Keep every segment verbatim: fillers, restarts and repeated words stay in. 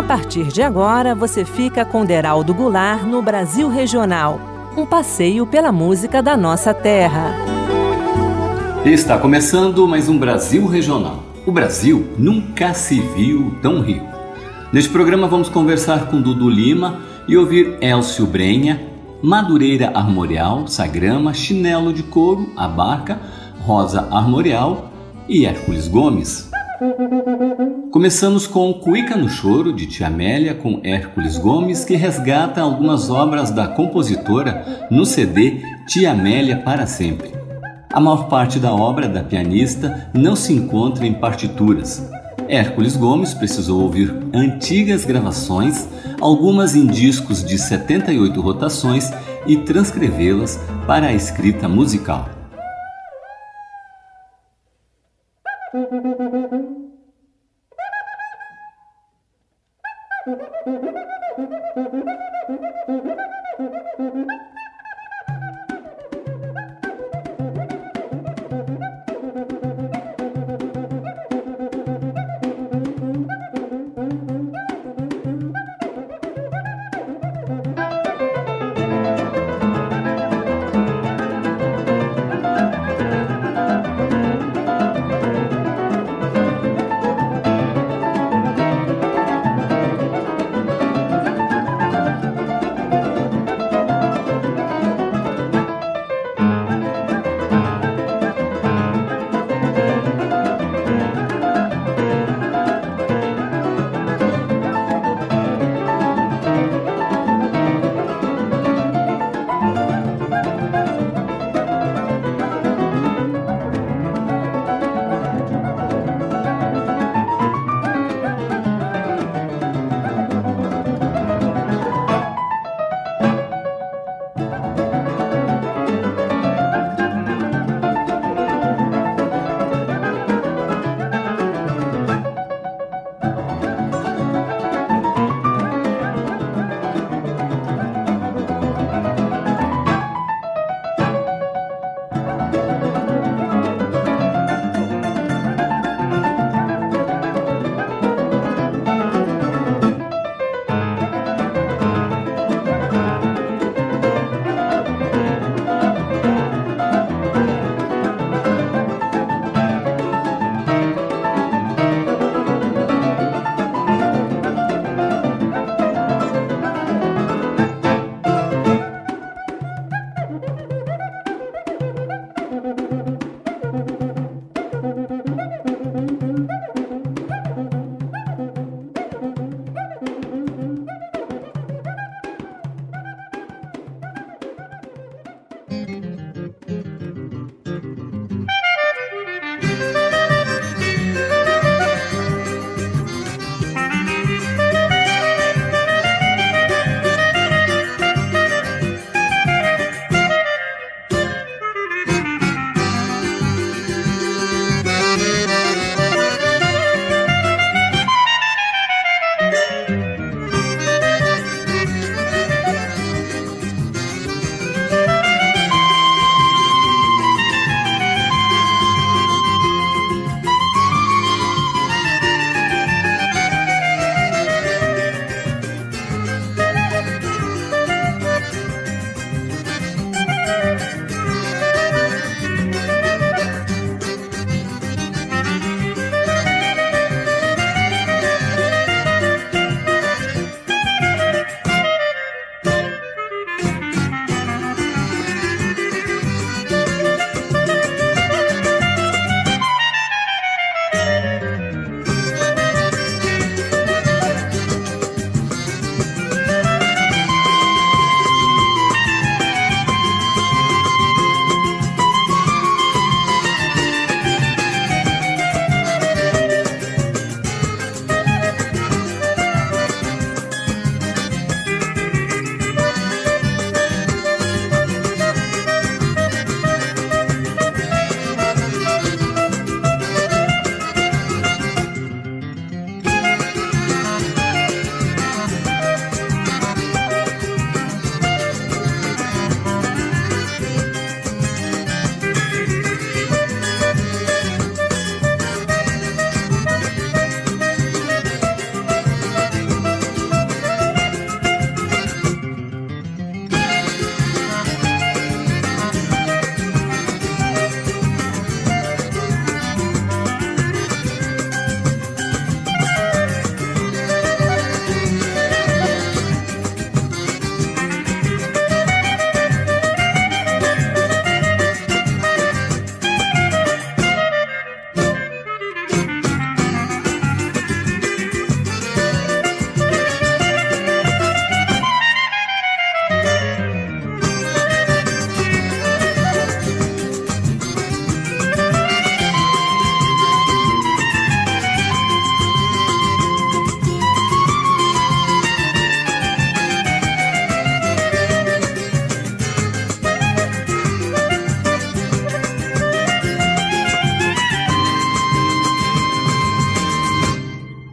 A partir de agora, você fica com Deraldo Goulart no Brasil Regional, um passeio pela música da nossa terra. Está começando mais um Brasil Regional. O Brasil nunca se viu tão rico. Neste programa vamos conversar com Dudu Lima e ouvir Elcio Brenha, Madureira Armorial, Sagrama, Chinelo de Couro, Abarca, Rosa Armorial e Hércules Gomes. Começamos com Cuíca no Choro, de Tia Amélia, com Hércules Gomes, que resgata algumas obras da compositora no C D Tia Amélia para Sempre. A maior parte da obra da pianista não se encontra em partituras. Hércules Gomes precisou ouvir antigas gravações, algumas em discos de setenta e oito rotações, e transcrevê-las para a escrita musical.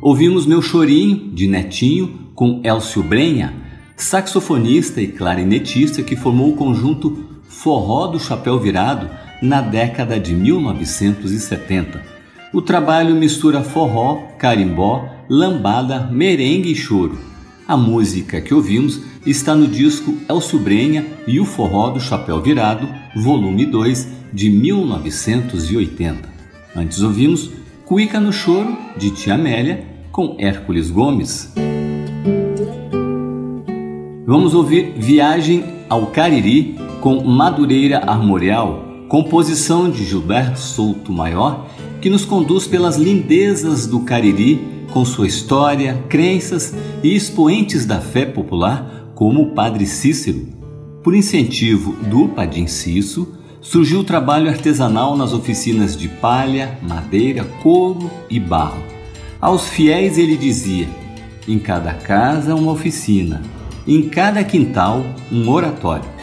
Ouvimos Meu Chorinho, de Netinho, com Elcio Brenha, saxofonista e clarinetista que formou o conjunto Forró do Chapéu Virado na década de mil novecentos e setenta. O trabalho mistura forró, carimbó, lambada, merengue e choro. A música que ouvimos está no disco Elcio Brenha e o Forró do Chapéu Virado, volume dois, de mil novecentos e oitenta. Antes ouvimos Cuíca no Choro, de Tia Amélia, com Hércules Gomes. Vamos ouvir Viagem ao Cariri, com Madureira Armorial, composição de Gilberto Souto Maior, que nos conduz pelas lindezas do Cariri, com sua história, crenças e expoentes da fé popular, como o Padre Cícero. Por incentivo do Padim Cício, surgiu o trabalho artesanal nas oficinas de palha, madeira, couro e barro. Aos fiéis ele dizia: em cada casa uma oficina, em cada quintal um oratório.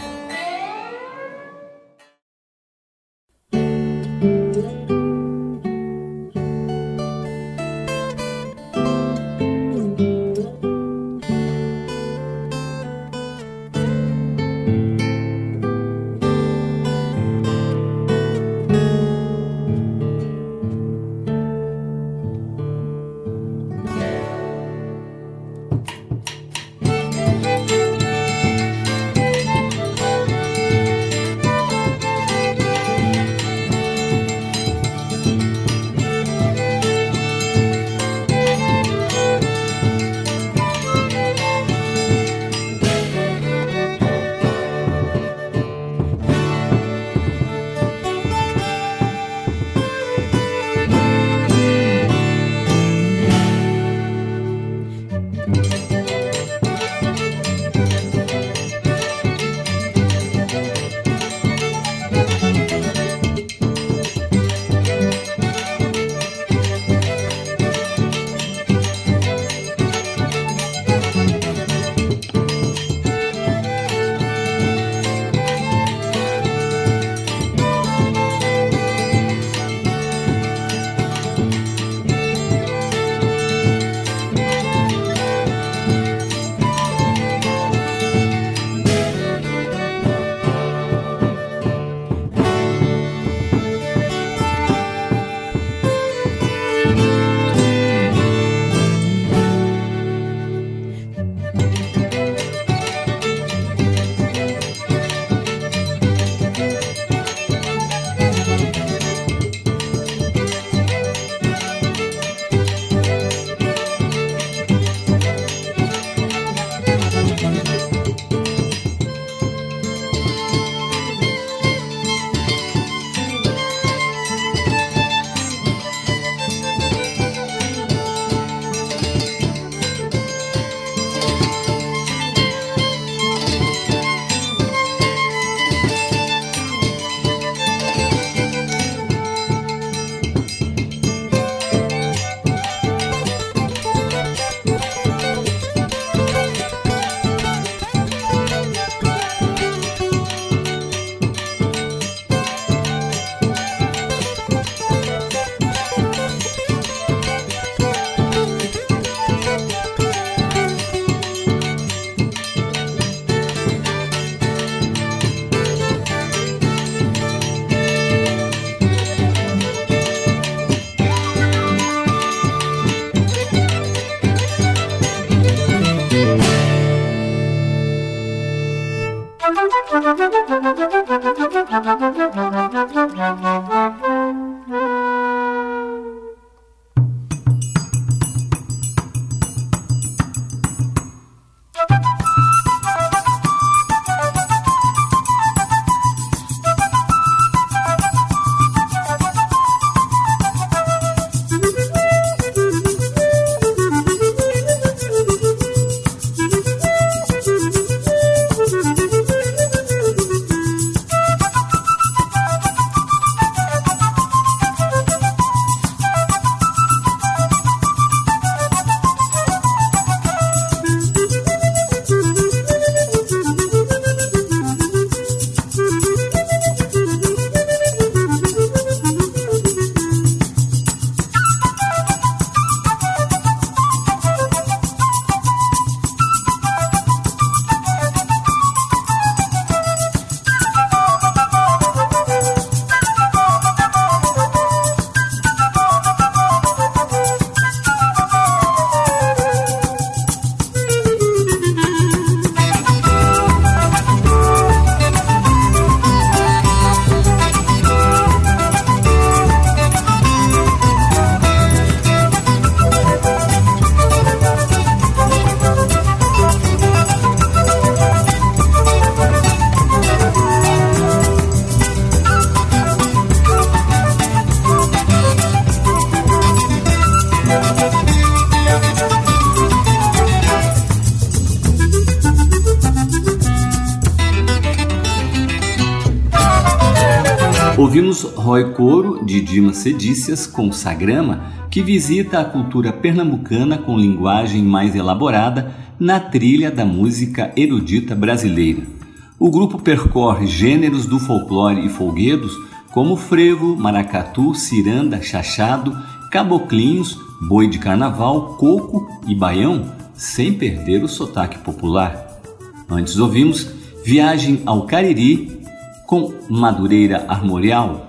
Ouvimos Rói Coro, de Dimas Cedícias, com Sagrama, que visita a cultura pernambucana com linguagem mais elaborada na trilha da música erudita brasileira. O grupo percorre gêneros do folclore e folguedos como frevo, maracatu, ciranda, chachado, caboclinhos, boi de carnaval, coco e baião, sem perder o sotaque popular. Antes ouvimos Viagem ao Cariri, com Madureira Armorial.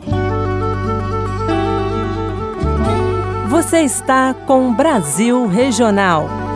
Você está com Brasil Regional.